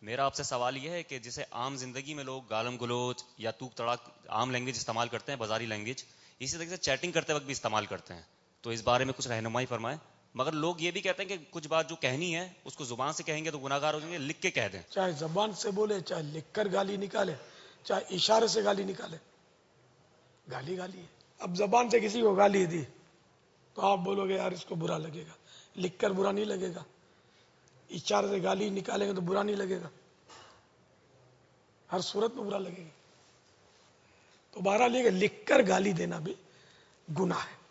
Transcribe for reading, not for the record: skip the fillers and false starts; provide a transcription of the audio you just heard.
मेरा आपसे सवाल यह है कि जैसे आम जिंदगी में लोग गालम गलोच या तूक तड़ाक आम लैंग्वेज इस्तेमाल करते हैं, बाजारी लैंग्वेज, इसी तरीके से चैटिंग करते वक्त भी इस्तेमाल करते हैं, तो इस बारे में कुछ रहनुमाई फरमाएं। मगर लोग ये भी कहते हैं कि कुछ बात जो कहनी है उसको जुबान से कहेंगे तो गुनाहगार हो जाएंगे, लिख के कह दें। चाहे जबान से बोले, चाहे लिखकर गाली निकाले, चाहे इशारे से गाली निकाले, गाली गाली है। अब जबान से किसी को गाली दी तो आप बोलोगे यार इसको बुरा लगेगा, लिखकर बुरा नहीं लगेगा, इशारे से गाली निकालेंगे तो बुरा नहीं लगेगा, हर सूरत में बुरा लगेगा। तो बहरहाल ये लिखकर गाली देना भी गुनाह है।